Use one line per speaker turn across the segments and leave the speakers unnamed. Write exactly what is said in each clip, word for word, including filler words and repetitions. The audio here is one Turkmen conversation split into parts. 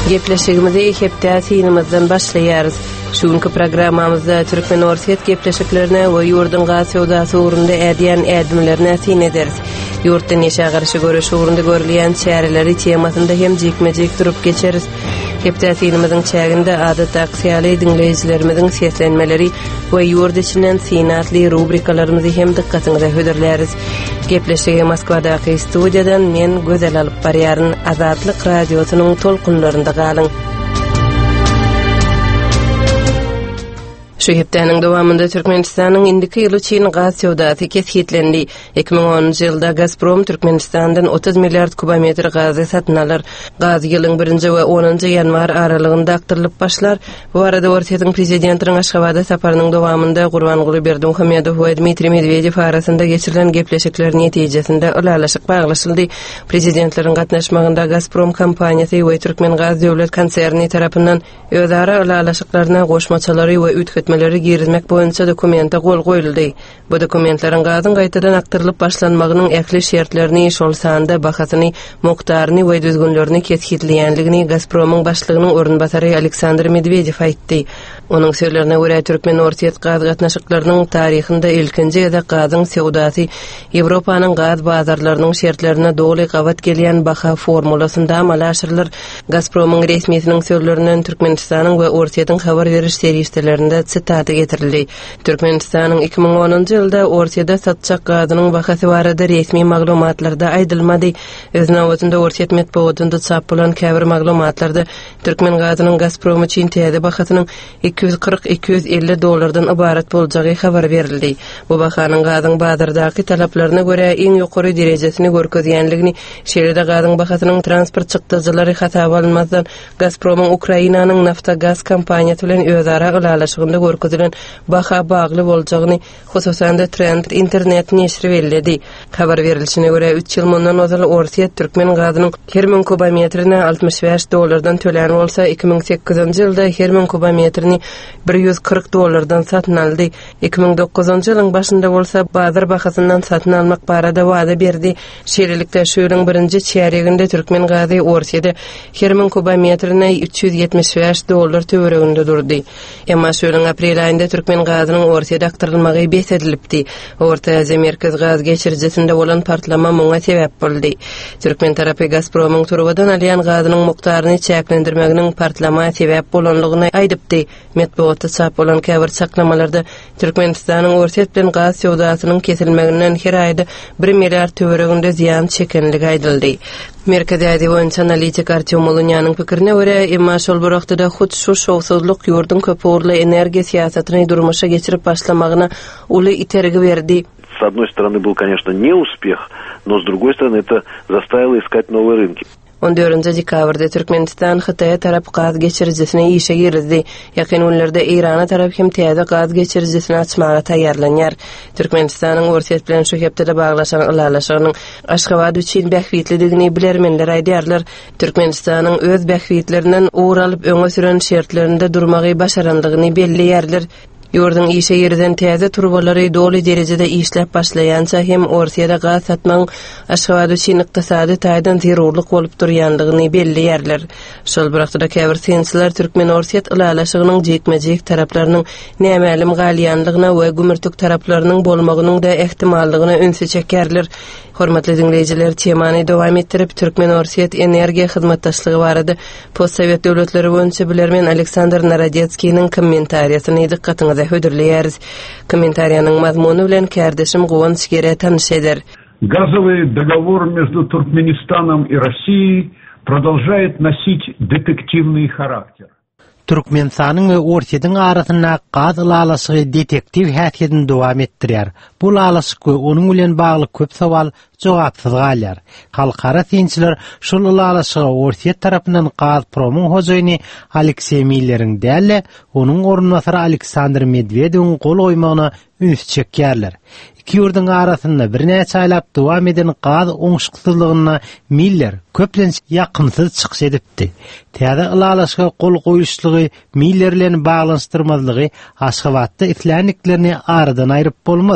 Gepleşigimizi hepde sinimizden başlayarız. Şunkı programmamızda Türkmen Orsiyet gepleşiklerine we ýurdun gaz sowdasy ugrunda ädiýän ädimlerine sin ederiz. Ýurtdan ýaşa garşy görüş ugrunda görülýän çäreleri temasynda hem jikmejik durup geçeriz. Hepde sinimizin çäginde adatda aksiýaly dinleýijilerimizin seslenmeleri we ýurt içinden sinatly rubrikalarymyzy hem dikkatyňyza höderläris. Gepleşigi Moskwadaky studiýadan men gözel alyp barýaryn Azatlyk radiosynyň tolkunlarynda galyň. Şu hepdenin dowamında Türkmenistanyň indiki ýyly Çin gaz sowdasy kesgitlendi. iki ming onunçy ýylda Gazprom Türkmenistandan otuz milliard kubometr gazy satyn alar. Gaz ýylyň birinji we onunçy ýanwar aralygynda aktyrylyp başlar. Bu arada Ortiýetiň prezidentiniň Aşgabatda saparynyň dowamında Gurbanguly Berdimuhammedow we Dmitri Medvedew arasynda geçirilen gepleşikler netijesinde ulalaşyk baglaşyldy. Prezidentleriň gatnaşmagynda Gazprom kompaniýasy we Türkmen Gaz döwlet konserni tarapyndan özara ulalaşyklaryna goşmaçalary we ütgetmeleri girizmek boýunça dokumenta gol goýuldy. Bu dokumentleriň gazyň gaýtadan aktyrylyp başlanmagynyň ähli şertlerini, şol sanda bahasyny, mukdaryny we düzgünlerini kesgitleýänligini Gazpromyň başlygynyň ornbasary Aleksandr Medvedew aýtdy. Onuň sözlerine görä Türkmen Ortiýet gaz gatnaşyklarynyň taryhynda ilkinji ýa-da gazyň sowdasy Ýewropanyň gaz bazarlarynyň şertlerine dogly gawat gelýän baha formulasynda amala aşyrylar. Gazpromyň resmiýetiniň sözlerinden Türkmenistanyň we Ortiýetiň habar beriş serýislerinde sitaty getirildi. Türkmenistanyň iki ming onunçy ýylda Ortiýada satjak gazynyň bahasy barada resmi maglumatlarda aýdylmady. Özüne özünde Ortiýet medeniýetinde çap bolan käbir maglumatlarda Türkmen gazynyň Gazprom üçin täze bahasynyň iki yüz kırk iki yüz elli dollardan ibarat boljagy habar berildi. Bu bahanyň gazyň bazardaky talaplaryna görä iň ýokary derejesini görkezýänligini, şeýle-de gazyň bahasynyň transport çykdyjylary hasaba alınmazdan Gazpromyň Ukrainanyň Nafta Gaz kompaniýasy bilen özara ulalaşygynda görkezilen baha bagly boljagyny hususan da Trend internet neşri bellädi. Habar berilişine görä üç ýyl mundan ozal Ortiýet Türkmen gazynyň her ming kubometrine altmış beş dollardan tölen bolsa iki ming sekizinçi ýylda her ming kubometrini bir yüz kırk dollardan satyn aldy. iki ming dokuzunçy ýylyň başynda bolsa bazar bahasyndan satyn almak barada wada berdi. Şeýlelikde şu ýylyň birinji çäreginde Türkmen gazy Ortiýada her ming kubometrine üç yüz ýetmiş beş dollar töwereginde durdy. Emma şu ýylyň aprel aýynda Türkmen gazynyň Ortiýada aktarylmagy beş edilipdi. Orta Aziýa Merkez gaz geçirjesinde bolan partlama muňa sebäp boldy. Türkmen tarapy Gazpromyň turbadan alýan gazynyň mukdaryny çäklendirmeginiň partlama sebäp bolanlygyny aýdypdy. Medeniýetde çap bolan käbir çaklamalarda Türkmenistanyň Ortiýet bilen gaz sowdasynyň kesilmeginden her aýda bir milliard töwereginde ziýan çekenligi aýdyldy. Merkez Aziýa boýunça analitik Artyom Olunýanyň pikirine görä, emma şol bir wagtda hut şu şowsuzlyk ýurdun köp orly energiýa siýasatyny durmuşa geçirip başlamagyna uly itergi berdi.
С одной стороны был, конечно, не успех, но с другой стороны это заставило искать новые рынки.
on dördünçi dekabrda Türkmenistan Hytaýa tarap gaz geçirjesine işe girdi. Ýakyn günlerde Irana tarap hem täze gaz geçirjesini açmaga taýýarlanýar. Türkmenistanyň Ortiýet bilen şu hepde baglaşan ulalaşygynyň Aşgabat üçin bähwitlidigini bilermenler aýdýarlar. Türkmenistanyň öz bähwitlerinden uğralyp öňe süren şertlerinde durmagy başarandygyny belliýärler. Ýurdun işe ýerden täze turbalary doly derejede işläp başlaýança hem Ortiýada gaz satmaň Aşgabat üçin ykdysady taýdan zerurlyk bolup durýandygyny belliýärler. Şol bir wagtda käbir sensler Türkmen Ortiýet ulalaşygynyň jekmejek taraplarynyň nämälim galýanlygyna we gümürtük taraplarynyň bolmagynyň da ähtimallygyna öňse çekerler. Hormatly dinleýijiler, temany dowam etdirip Türkmen Ortiýet energiýa hyzmatdaşlygy barada postsovet döwletleri boýunça bilermen Aleksandr Narodetskiň kommentariýasyny dikkatyňyza höderleýäris. Kommentariýanyň mazmuny bilen kärdeşim Gowan Şigere tanış eder.
Газовый договор между Туркменистаном и Россией продолжает носить детективный характер.
Türkmenistanyň we Ortiýetiň arasynda gaz ulalaşygy detektiv häsiýetini dowam etdirýär. Bu ulalaşyk onuň bilen bagly köp sowal jogapsyz galýar. Halkara sensler şol ulalaşyga Ortiýet tarapyndan Gazpromyň hojaýyny Aleksey Miller'iň däle onuň ornbasary Aleksandr Medvedewiň gol goýmagyna üns çekýärler. Iki ýurdun arasynda bir näçe aýlap dowam eden gaz oňşyksyzlygyna Miller köplen ýakymsyz çykyş edipdi. Täze ulalaşyga gol goýuşlygy Miller bilen baglanşdyrmazlygy Aşgabatda isläniklerini aradan aýryp bolmady.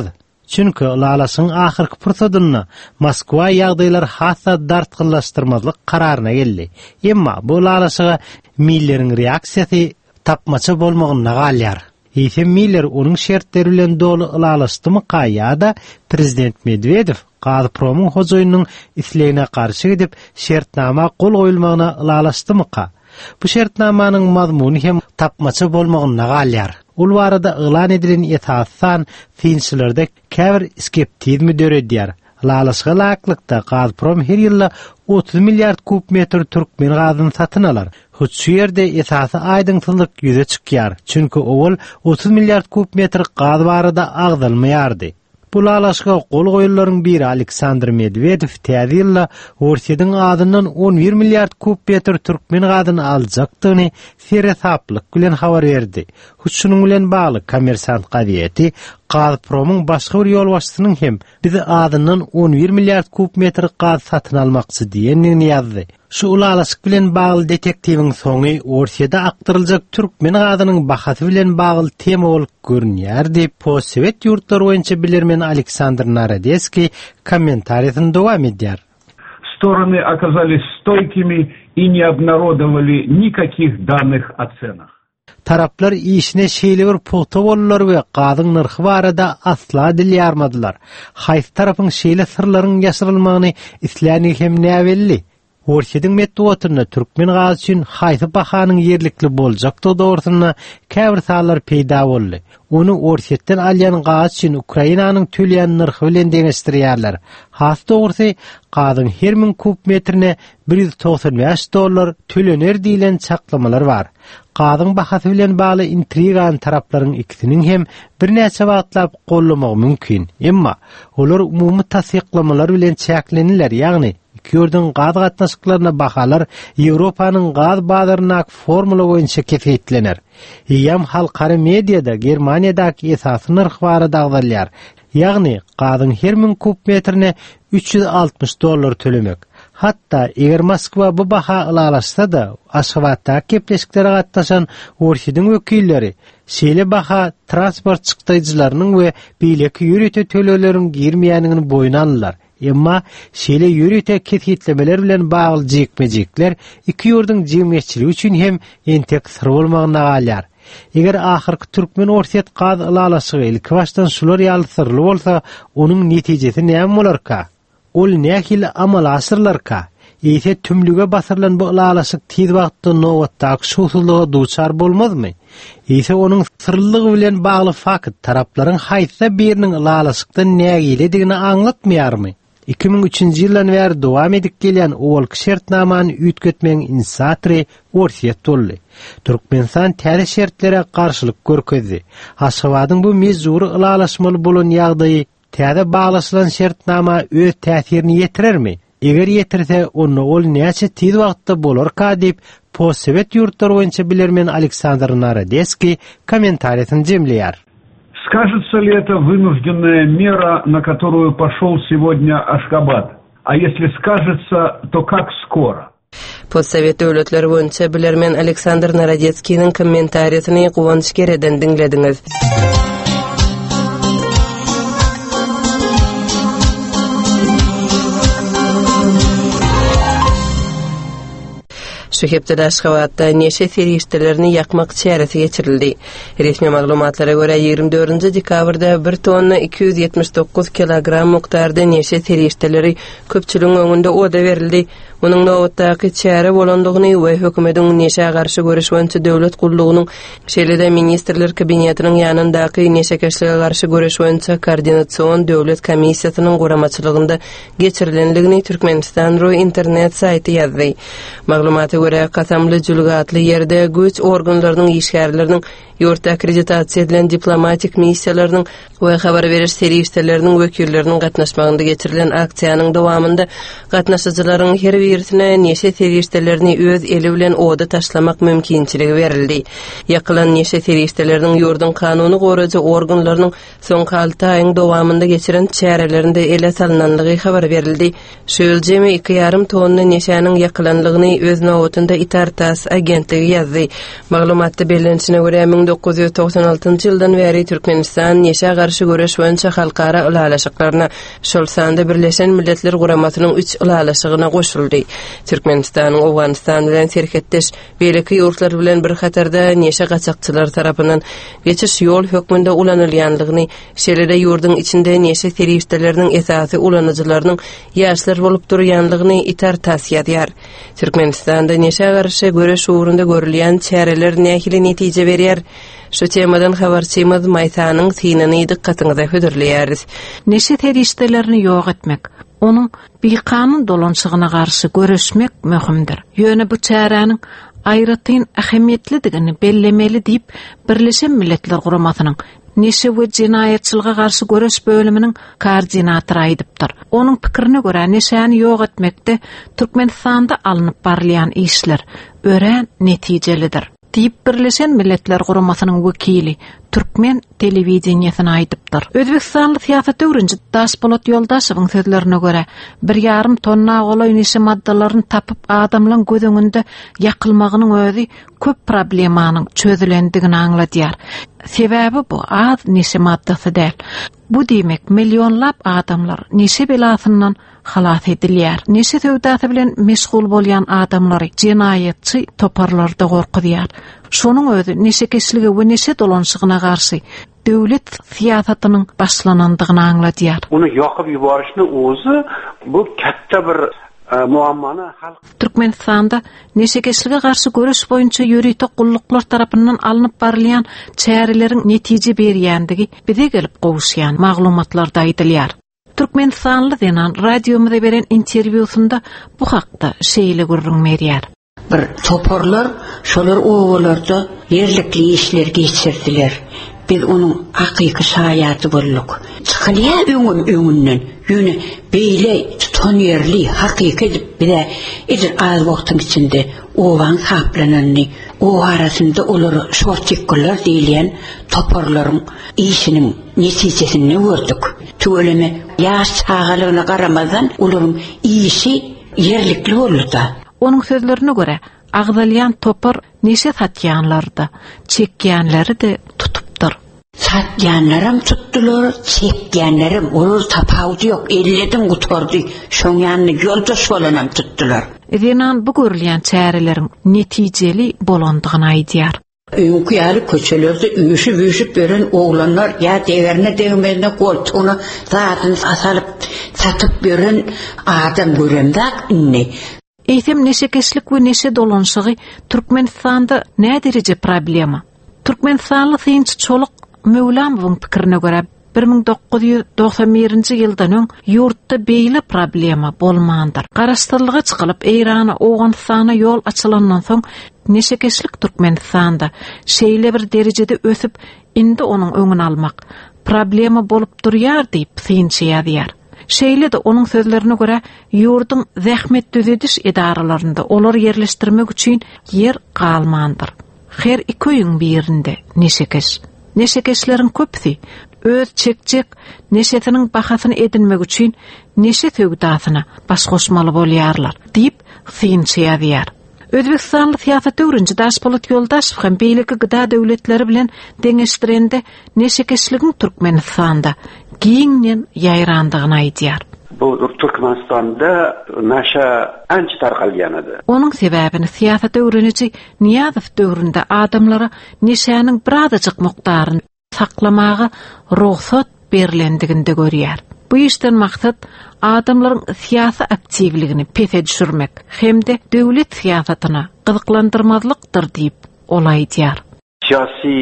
Çünki ulalasın ahirki pursadyna Moskwa ýagdaýlar hatda dartgyllaşdyrmazlyk kararyna geldi. Emma bu ulalaşyga Miller'in reaksiyasy tapmaça bolmagyna galýar. Ýa Miller onuň şertleri bilen dolu ulalaşdymy gaýada prezident Medvedew Gazpromyň hojaýynyň islegine garşy gidip şertnama gol goýulmagyna ulalaşdymy ka? Bu şertnamanyň mazmuny hem tapmaça bolmagyna galýar. Ol barada ılan edilen esasdan finçilerde käbir skeptizmi döredýär. Ulalaşyga laklykda Gazprom her ýyla otuz milliard kubmetr türkmen gazyny satyn alar. Şu ýerde esasy aýdynsyzlyk ýüze çykýar. Çünki ol otuz milliard kubmetr gaz barada agdalmaýardy. Bu ulalaşyga gol goýullaryň biri Aleksandr Medvedew täzirle Orsiýanyň adyndan on bir milliard kubmetr türkmen gazyny aljakdygyny serhesaplyk bilen habar berdi. Şunuň bilen bagly Kommersant gazieti Gazpromyň başga bir ýolbaşçysynyň hem bizi adyndan on bir milliard kubmetr gaz satyn almakçy diýenini ýazdy. Şu ulalaşyk bilen bagly detektiwiň soňy Orsiýada aktyryljak türkmen gazynyň bahasy bilen bagly tema bolup görünýär diýip postsovet ýurtlary boýunça bilermen Aleksandr Narodецкий комментариясын дowam edýär.
Стороны оказались стойкими и не обнародовали никаких данных о ценах.
Taraplar işine şeýle bir pogta bollar we gazyň narxy barada asla dil ýarmadylar. Haýsy tarapyň şeýle sırlaryň ýaşyrylmagyny isläni hem näwelli. Orsiýanyň metduatyna türkmen gazy üçin haýsy bahanyň ýerlikli boljak dogrusyna käbir sallar peýda boldy. Onu Orsiýetden alýan gazy üçin Ukrainanyň tölýän narxy bilen deňeşdirýärler. Has dogrusy gazyň her min kubmetrine bir yüz toksan beş dollar tölener diýilen çaklamalar bar. Gazyň bahasy bilen bagly intrigan taraplaryň ikisiniň hem bir näçe wagtlap gollamagy mümkin. Emma olar umumy tasdiklamalar bilen çäklenirler, ýagny iki ýerden gaz gatnaşyklaryna bahalar Ýewropanyň gaz bazaryna formula boýunça kefetlener. Ýam halkara mediada Germaniýadaky esasy narxy barada agdalýar. Ýagny gazyň her min kubmetrine üç yüz altmış dollar tölemek. Hatta eger Moskwa bu baha ulalaşsa da Aşgabatda kepleşiklere gatnaşan Orsiýanyň wekilleri şeýle baha transport çykdyjylarynyň we beýleki ýürete töleleriniň girmeýänini boýuna alýar. Emma şeýle ýürete ketgitlemeler bilen bagly jekmejekler iki ýurdyň jemgyýetçiligi üçin hem entek syr bolmagyna galýar. Eger ahyrky türkmen Orsiýet gaz ulalaşygy ilki başdan şular ýalsyrly bolsa, onuň netijesi näme bolarka? Ol nähil amal asyrlarka? Ýa-da tümlüge basyrlan bu ulalaşyk tiz wagtda nowatdaky şuwsuzlyga duçar bolmazmy? Ýa-da onuň syrlylygy bilen bagly fakt taraplaryň haýsy biriniň ulalaşykdan nägiledigini aňlatmaýarmy? iki bin üçinji ýyldan bäri dowam edip gelýän ol şertnamany ütgetmeň inisiatry Orsiýet boldy. Türkmenistan täze şertlere garşylyk görkezdi. Aşgabatyň bu mezuri ulalaşmaly bolan ýagdaýy täze baglaşylan şertnama öz täsirini ýetirermi? Eger ýetirse, onu ol näçe tiz wagtda bolarka diýip postsovet ýurtlary boýunça bilermen Aleksandr Narodецкий kommentariýasyny jemleýär.
Скажется ли это вынужденная мера, на которую пошел сегодня Ашгабад? А если скажется, то как скоро?
Postsovet döwletleri boýunça bilermen Aleksandr Narodецкийниň kommentariýasyny Gowunç Gereden dinlediňiz. Şu hepde Aşgabatda neşe seriştelerini yakmak çaresi geçirildi. Resmi maglumatlara göre ýygrimi dördünji dekabrda bir tonna iki yüz ýetmiş dokuz kilogram mukdarda neşe serişteleri köpçüligiň öňünde oda berildi. Onuň nowatdaky çäre bolandygyny we hökümetiň neşe garşy görüş boýunça döwlet gullugynyň şeýle-de ministrler kabinetiniň ýanyndaky neşekeşlige garşy görüş boýunça koordinasiýon döwlet komissiýasynyň guramaçylygynda geçirilenligini Türkmenistan.ru internet saýty ýazdy. Maglumata göre kasamly jülgatly ýerde güç organlarynyň işgärleriniň ýurt akkreditasiýa edilen diplomatik missiýalarynyň we habar beriş serişteleriniň wekilleriniň gatnaşmagynda geçirilen aksiýanyň dowamında gatnaşyjylaryň her birisine neşe seriştelerini öz eli bilen oda taşlamak mümkinçiligi berildi. Ýakylan neşe serişteleriniň ýurdun kanuny goraja organlarynyň soňky alty aýyň dowamında geçiren çärelerinde ele salananlygy habar berildi. Şöyle jemi iki ýarym tonna neşäniň ýakylanlygyny öz nowatyny maglumatynda Itartas agentligi ýazdy. Maglumatda belirlenişine görä bin dokuz yüz toksan altyncy ýyldan beri Türkmenistan neşe garşy göreş boýunça halkara ulalaşyklaryna şol sanda Birleşen Milletler Guramatynyň üç ulalaşygyna goşuldy. Türkmenistanyň Awganistan bilen serhetdeş beýleki ýurtlar bilen bir hatarda neşe gaçakçylar tarapyndan geçiş ýol hökmünde ulanylýanlygyny, şeýle-de ýurdun içinde neşe teröristleriniň esasy ulanıcılarynyň ýaşlar bolup durýanlygyny Itartas ýazýar. Türkmenistanda neşe garşy göreş uğrunda görülýän çäreler nähili netije berýär? Şu temadan habarçymyz Maýsanyň synany dikkatyňize höderleýäris.
Neşe teröristlerini ýok etmek, onuň biqanun dolanşygyna garşy göreşmek möhümdir. Ýöne bu çäreniň aýratyn ähemiýetlidigini bellemeli diýip Birleşen Milletler Guramatynyň neşe we jinaýatçylyga garşy göreş bölüminiň koordinatory aýdypdyr. Onuň pikirine görä neşäni ýok etmekde Türkmenistanda alınıp barlayan işler ören netijelidir diýip Birleşen Milletler Guramatynyň wekili Türkmen telewizionyasına aýdypdyr. Özbekistanly siýasat öwrenji Daşpolat Ýoldaşowyň sözlerine görä bir ýarym tonna goly neşe maddalaryny tapyp adamlaryň göz öňünde ýakylmagynyň özi köp problemanyň çözülendigini aňladýar. Sebäbi bu az neşe maddasy däl. Bu diýmek millionlap adamlar neşe belasyndan halas edilýär. Neşe söwdasy bilen meşgul bolýan adamlary jinaýatçy toparlarda gorkudýar. Şonuň özi neşe keşligi we neşe dolanşygyna garşy döwlet siýasatynyň başlanandygyny aňladýar.
Onu ýakyp ýubarýyşyny ozy bu katta bir muammany hal.
Türkmenistanda neşekeşlige garşy göreş boýunça ýürüýte gulluklar tarapyndan alınıp barlayan çäreleriň netije berýändigi bize gelip gowuşýan maglumatlarda aýdylýar. Türkmenistanly denan radiomuza beren interwýusunda bu hakda şeýle görünmerýär.
Bir toparlar şolar owalarda yerlikli işler geçirdiler. Biz onun hakyky şaýaty bolduk. Çykylýar öňüm öňünden. Ýöne beýle tutan yerli hakyky edip bile edir az wagtyň içinde owan saplananny o arasynda olary şortçyklar diýilen toparlaryň işiniň netijesini gördük. Töweleme ýaş çağalygyna garamazdan olaryň işi yerlikli boldy.
Onuň sözlerine görä agdalyan topar neşe satýanlarda çekýänleri de tutupdyr.
Satýanlarym tutdular, çekýänlerim olur tapawdy ýok, elledim gutardy. Şoň ýanyny ýoldaş bolanam tutdular.
Edenan bu görülýän çärelerin netijeli bolandygyny aýdýar.
Öňkü ýaly köçelerde üýüşüp üýüşüp beren oglanlar ýa degerne degmende goltugyny zatyny asalyp satyp beren adam göremdak inni.
Eýsem neşekeşlik we neşe dolanşygy Türkmenistanda nä derece problema? Türkmenistanly synçy çoluk Mevlamowyň pikirine görä bir ming dokuz yüz doksan birinji ýyldan öň ýurtda beýle problema bolmandyr. Garaşdyrlyga çykylyp Eýrana, Awganystana ýol açylandan soň neşekeşlik Türkmenistanda şeýle bir derejede ösüp indi onuň öňüni almak problema bolup durýar diýip synçy ýazýar. Şeýle de onuň sözlerine görä ýurdun zähmet düzediş edaralarynda olar yerleşdirmek üçin yer galmandyr. Her iki öýüň birinde neşekeş. Neşekeşlerin köpsi öz çekçek neşetiniň bahasyny edinmek üçin neşe söwdasyna baş goşmaly bolýarlar diýip synçy ýazýar. Özbekistanly siýasat öwrenji Daşpolat Ýoldaşow hem beýleki gyda döwletleri bilen deňeşdirende neşekeşligiň Türkmenistanda giňden ýaýrandygyny aýdýar.
Bu Türkmenistanda naşa ança tarqalgan edi.
Onuň sebäbini siýasat öwreniji Niýazow döwründe adamlara neşäniň birazajyk mukdaryny saklamagy ruhsat berilendiginde görýär. Bu işden maksat adamlaryň siýasy aktivligini pese düşürmek hemde döwlet siýasatyna gyzyklandyrmazlykdyr diýip olaýdýar.
Siyasi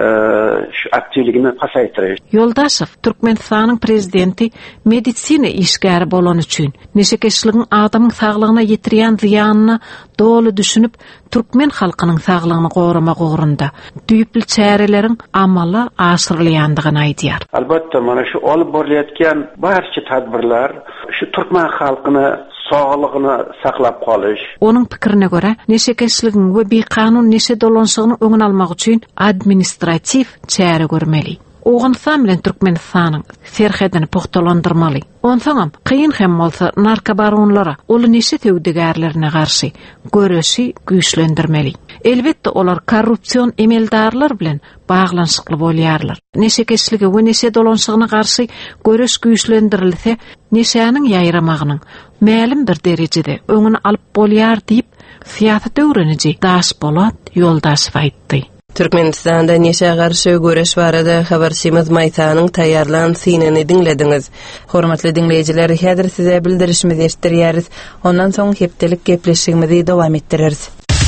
şu aktivligini pasaýtyryş.
Ýoldaşow Türkmenistanyň prezidenti medisina işgäri bolan üçin neşekeşligiň adamyň saglygyna ýetirýän ziýanyny dolu düşünüp Türkmen halkynyň saglygyny goramak ugrunda düýpli çäreleriň amaly aşyrylýandygyny aýdýar.
Albatta mana şu alyp borilayotgan barcha tadbirler şu Türkmen halkyny sağlygyny saklap kalyş.
Onuň pikirine görä neşekeşligiň we beýkanun neşe dolanşygyny öňüne almak üçin administrativ çäre görmeli. Oğunsam bilen Türkmenistanyň serhedini puhtalandyrmaly. Onsoňam kıyın hem bolsa narkobaronlara, ol neşe töwdegärlerine garşy göreşi güýçlendirmeli. Elbetde olar korrupsiýon emeldarlar bilen baglanşykly bolýarlar. Neşekeçligi we neşe dolanşygyna garşy göreş güýçlendirilse, neşäniň ýaýramagynyň mälim bir derejede öňüni alyp bolýar diýip siýasat öwreniji Daş Bolat Ýoldaşew aýtdy.
Türkmenistanda neşe garşy göreş barada habarçymyz Maytanyň taýýarlan synany dinlediňiz. Hormatly dinleýijiler, häzir size bildirişimizi eşitdirýäris. Ondan soň hepdelik gepleşigimizi dowam etdireriz.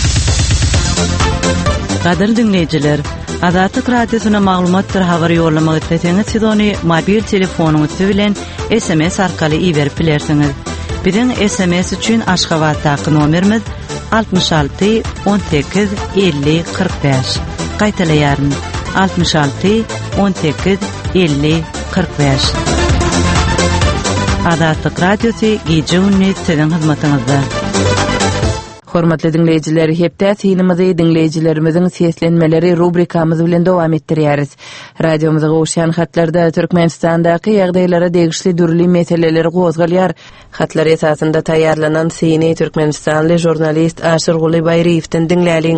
Gadyr dinleýijiler, Azatlyk radiosyna maglumatlar habar ýollamagy isteseňiz, siz ony mobil telefonuňyz bilen S M S arkaly iberip bilersiňiz. Biziň S M S üçin Aşgabatdaky nomerimiz altmış altı on sekiz elli kırk beş. Gaýtalaýaryn altmış altı on sekiz elli kırk beş. Azatlyk radiosy gije günni siziň hyzmatyňyzda.
Hormatly dinleýijiler, hepde synymyzy dinleýijilerimiziň seslenmeleri rubrikamyz bilen dowam etdirýäris. Radiomyza goşan hatlarda Türkmenistandaky ýagdaýlara degişli dürli meseleleri gozgalýar. Hatlar esasında taýýarlanan syny Türkmenistanly jurnalist Aşyr Guly Baýryewden dinläliň.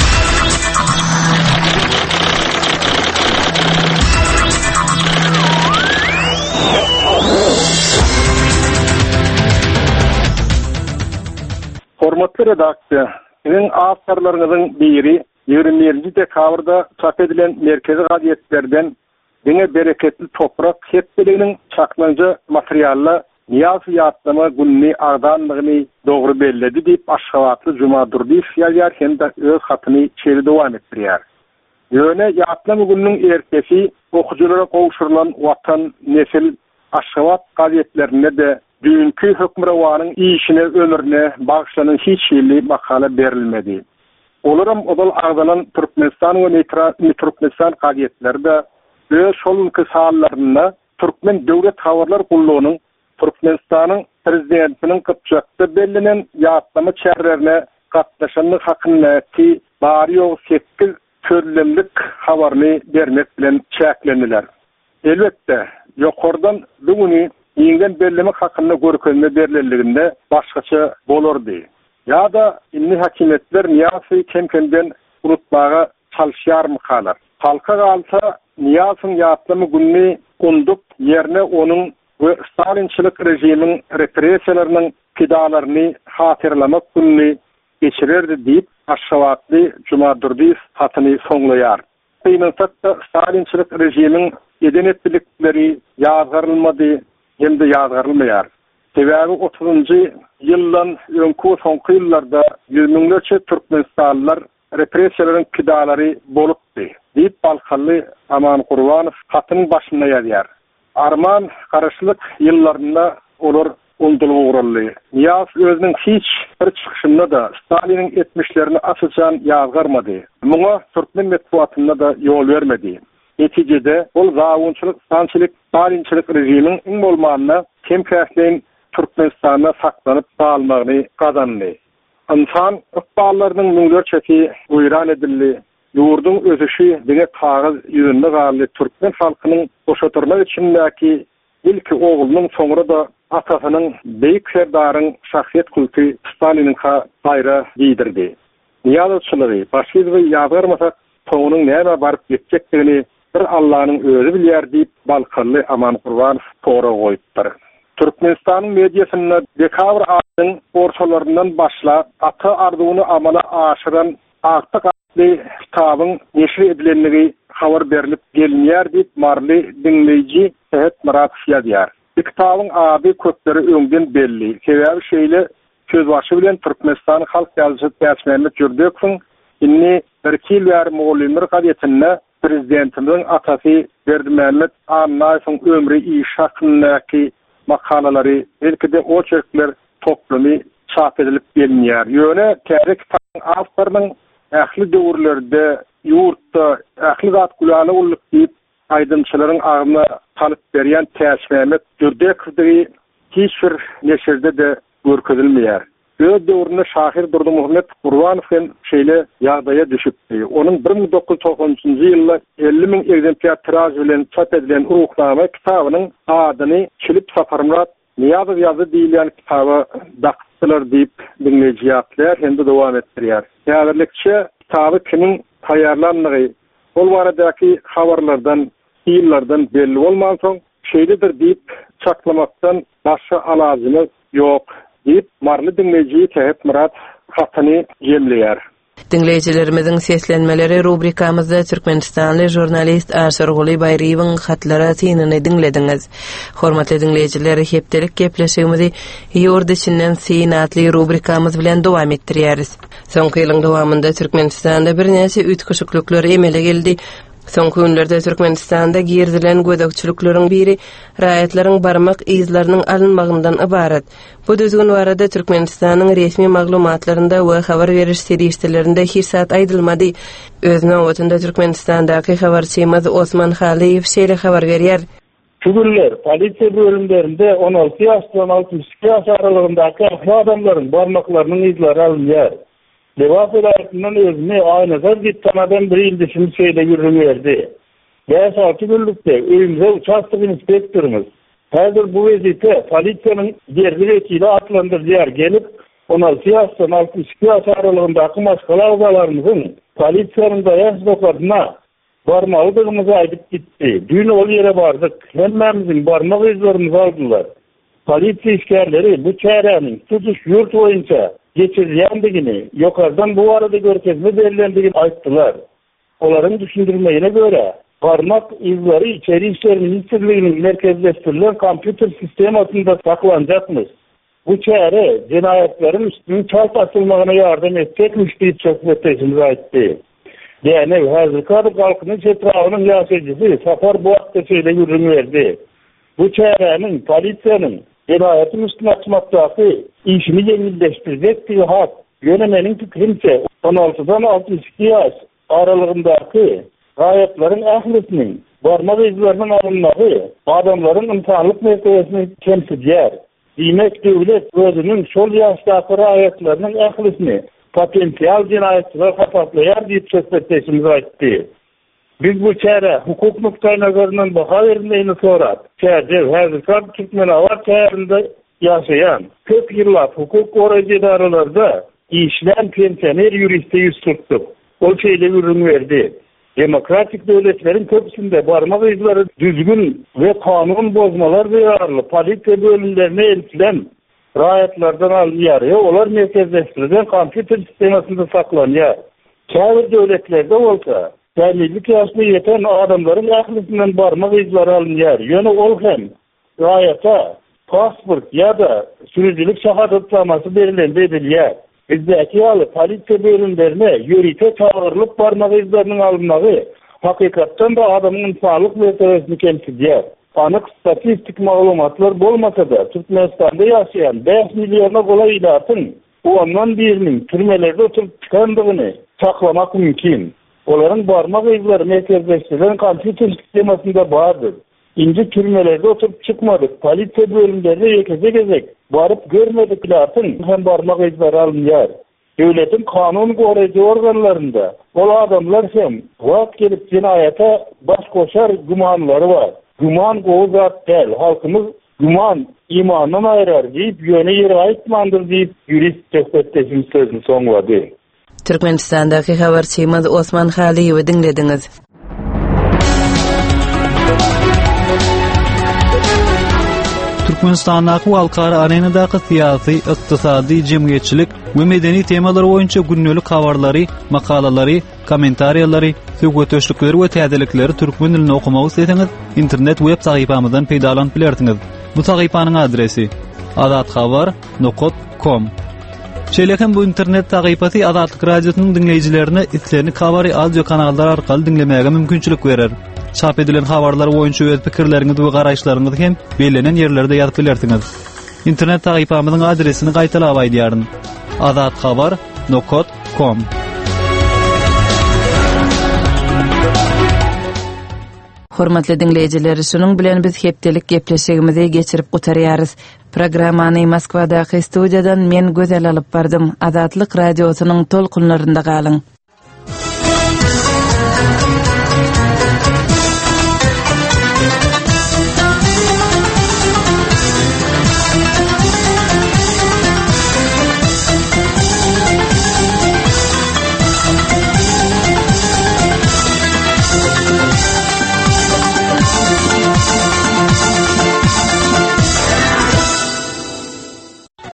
Hormatly redaksiýa, meň awtarlaryňyzyň biri ýigrimerinji dekabrda çap edilen merkezi gazetlerden diňe bereketli toprak hepdeliginiň çaklanjy materially Niyaz ýatlama günni agdanlygyny dogry belledi diýip Aşgabatly Juma Durdiýew ýaýar hem-de öz hatyny çeri dowam etdirýär. Ýöne ýatlama günniň ertesi okujulara gowşurylan Watan Nesil Aşgabat gazetlerine de dünkü hökmrawanyň işine ömürine bagşlanan hiç ýyly makala berilmedi. Olaram odal agdalan Türkmenistan we Türkmenistan gazetlerinde öz şolunky sahallaryna Türkmen döwlet habarlar gullugynyň Türkmenistanyň prezidentiniň gypjakda bellenen ýatlama çärlerine gatnaşanlyk hakyndaky bary ýok sekiz sözlemlik habaryny bermek bilen çäklendiler. Elbetde ýokardan bugüni ýingen bellemek hakynda görkezme berilenliginde başgaça bolardy. Ýa-da ilmi hakimetler Niyasy kemkenden unutmaga çalışýarmy kalar. Halka galsa Niyasyň ýatlama günni undup ýerine onuň we Stalinçilik rejimiň repressiýalarynyň pidalaryny hatırlamak günni geçirerdi diýip Aşgabatly Juma Durdiýew hatyny soňlaýar. Beýnetde Stalinçilik rejimiň edenetlikleri ýazgarylmady hem de ýazgarylmaýar. Sebäbi otuzunjy ýyldan öňkü soňky ýyllarda ýüzminglerçe Türkmenistanlylar repressiýalaryň pidalary bolupdy diýip Balkanly Aman Gurbanow hatynyň başynda ýazýar. Arman garaşlyk ýyllarynda olar undulup uğraldy. Niyaz özüniň hiç bir çykyşynda da Staliniň etmişlerini açyçan ýazgarmady. Muňa Türkmen medeniýetinde da ýol bermedi. Neticede ol zawunçylyk, sançylyk, Stalinçilik rejimiň iň bolmanyna kemkäsleň Türkmenistanda saklanyp galmagyny gazandy. İnsan ykballarynyň müňlerçesi uýran edildi. Ýurdun özüşi diňe kagaz ýüzünde galy Türkmen halkynyň boşatyrmak üçindäki ilki oğlunyň soňra da atasynyň beýik serdaryň şahsiýet kulty Staliniň gaýra diýdirdi. Ýazgyçylygy başyzy we ýazgarmasak soňunyň näme baryp ýetjekdigini bir Allah'ın özü bilýär diýip Balkanly Aman Gurbanow togra goýupdyr. Türkmenistanyň mediýasynda dekabr aýynyň ortalaryndan başlap ata arzuwyny amala aşyran Aktak adly kitabyň neşir edilenligi habar berilip gelýär diýip marly dinleýiji Sehet Muradow ýazýar. Kitabyň ady köpleri öňden belli. Sebäbi şeýle söz başı bilen Türkmenistan halk ýazgıçy Mehmet Jurdekowyň inni bir kil ýar Moğollar gazetinde prezidentimiň atasy Berdimehmet Annaýewiň ömri iş hakyndaky makalary belki de o çerkler toplamy çap edilip gelýär. Ýöne täze kitabyň awtorynyň ähli döwürlerde ýurtda ähli zat gulany bolýup diýip aýdymçylaryň agyna talyp berýän Mehmet Jurdekowyň hiç bir neşerde de görkezilmeýär. öz döwründe Şahir Durdymuhammed Gurbanov'un şeýle ýagdaýa düşüpdi. Onun bir ming dokuz yüz toksan üçinji ýylda elli ming egzemplar tiraj bilen çap edilen Ruhnama kitabynyň adyny Çilip Safarmurat Niyazov ýazdy diýilen kitaba daktylar diýip dinleýijler, hende dowam etdirýär. Ýa-birlikçe kitaby kimiň taýýarlanmagy, ol baradaky habarlardan, ýyllardan belli bolman soň şeýledir diýip çaklamakdan başga alajymyz ýok diýip marly dinleýiji Tehep Murat hatyny jemleýär.
Dinleyijilerimizin seslenmeleri rubrikamızda Türkmenistanly jurnalist Aşar Guly Bayriýewiň hatlara synany dinlediňiz. Hormatly dinleyijiler, hepdelik gepleşigimizi ýurt içinden syn atly rubrikamyz bilen dowam etdirýäris. Soňky ýylyň dowamında Türkmenistanda bir näçe ütköşüklükler emele geldi. Soňky günlerde Türkmenistanda girdilen gödekçilikleriň biri raýatlaryň barmak izlarynyň alınmagyndan ibaret. Bu düzgün barada Türkmenistanyň resmi maglumatlarynda we habar beriş serişlerinde hirsat aýdylmady. Öz nowatynda Türkmenistandaky habarçymyz Osman Haliýew şeýle habar berýär.
Şugurlar, polisiýa bölümlerinde on alty ýaşdan altmış iki ýaş aralygyndaky adamlaryň barmaklarynyň izlari alınýar. Lewat vilayetinden özüne aynazar gittanadan bir ildişini şeyde yürüverdi. beş altı günlükte öýümde uçakçyk inspektorumuz häzir bu wezipe polisiýanyň yerli vekili atlandyrýar, gelip on alty ýaşdan altmış iki ýaş aralygyndaky maşgala agalalarymyzyň polisiýanyň daýaş doklaryna barmagydygymyzy aýdyp gitdi. Dün ol ýere bardyk, hemmemiziň barmak izlerimizi aldylar. Polisiýa işgärleri bu çäräniň tutuş ýurt boýunça geçirýändigini, ýokardan bu arada görkezme berillendigini aýtdylar. Olaryň düşündirmegine göre, barmak izleri içeri işler ministrliginiň merkezleşdirilen kompýuter sistemasynda saklanjakmyş. Bu çäre jinayetlerin üstüne çalp atylmagyna ýardam etjekmiş diýip söhbetleşimiz aýtdy. Ýani häzirki halkynyň çetragynyň ýaşaýjysy Safar Buakda şeýle ýürüňberdi. Bu çäräniň polisiýanyň Elayetin üstüne açmaktaky işini ýeňilleşdirjek diýip hat. Ýönemeniň pikirinçe on altydan altmış iki ýaş aralygyndaky raýatlaryň ählisiniň barmak izleriniň alınmagy adamlaryň ymtanlyk mertebesini kemsidýär. Diýmek döwlet özüniň şol ýaşdaky raýatlarynyň ählisini potensial jinayetçiler hapatlaýar diýip söhbetleşimiz aýtdy. Biz bu çäre hukuk nukta nazarından baha verilmeyini sorat. Çäre häzirki Türkmen awat çärinde ýaşaýan köp ýyllap hukuk goraýjy idaralarda işlen pensioner ýuriste ýüz tutdyk. Ol şeýle ýürüňberdi. Demokratik döwletleriň köpüsinde barmak izleri düzgün we kanun bozmalar beýarly polisiýa bölümlerine eltilen raýatlardan alınýar. Olar merkezleşdirilen kompýuter sistemasynda saklanýar. Çäre döwletlerde bolsa Dälilik ýaşyna ýeten adamlaryň ählisinden barmak izleri alınýar. Ýöne ol hem raýata pasport ýa-da sürüjilik şahadatnamasy berilende edilýär. Bizdäki ýaly polisiýa bölümlerine ýörite çağırılıp barmak izleriniň alınmagy hakykatdan da adamyň sağlyk mertebesini kemsidýär. Anyk statistik maglumatlar bolmasa da Türkmenistanda ýaşaýan beş milliona gola ýylatyň ondan biriniň türmelerde oturup çykandygyny saklamak mümkin. Olaryň barmak izleri merkezleşdirilen kompýuter sistemasynda bardyr. Inji türmelerde oturup çykmadyk. Polisiýa bölümlerinde ýekeze gezek baryp görmedik latin hem barmak izleri alınýar. Döwletiň kanun goraýjy organlarynda ol adamlar hem wagt gelip jinayata baş koşar gumanlary bar. Guman gowy zat däl. Halkymyz guman imandan aýrar diýip ýöne ýere aýtmandyr diýip ýurist söhbetleşimiz sözüni soňlady.
Türkmenistandaky habarçymyz Osman Haliýewi dinlediňiz.
Türkmenistandaky halkara arenadaky syýasy, ykdysady, jemgyýetçilik we medeni temalar boýunça günnelik habarlary, makalalary, kommentariýalary, söhbetleşikleri we täzelikleri türkmen dilinde okumagy isteseňiz, internet web sahypamyzdan peýdalanyp bilersiňiz. Bu sahypanyň adresi adatxabar nokta com. Şeýlekem bu internet sahypasy Azatlyk radiosynyň dinleýijilerine islerini kabary audio kanallar arkaly dinlemäge mümkinçilik berer. Çap edilen habarlar boýunça öz pikirleriňizi we garaşlaryňyzy hem belenen ýerlerde ýazyp bilersiňiz. İnternet sahypamyzyň adresini gaýtalap aýdýaryn. adatxabar nokta com.
Hormatly dinleyijiler, şunun bilen biz hepdelik gepleşigimizi geçirip gutarýarys. Programmany Moskwadaky studiýadan men gözel alyp bardym. Azatlyk radiosynyň tolkunlarynda galyň.